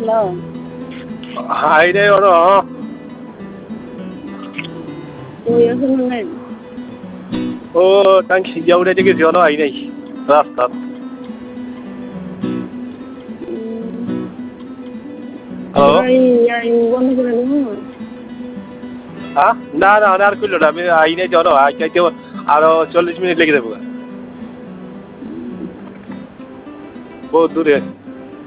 Hello. High রে ওর কই আছেন নাই? ও তাই সিজা উঠে থেকে জন আই নাই রাস্তা হ্যালো বন্ধ করে দেবো। হ্যাঁ না না আর কইল না আমি আই নাই জন আই চাইতে আরো 40 মিনিট লেগে যাবো বহুত দূরে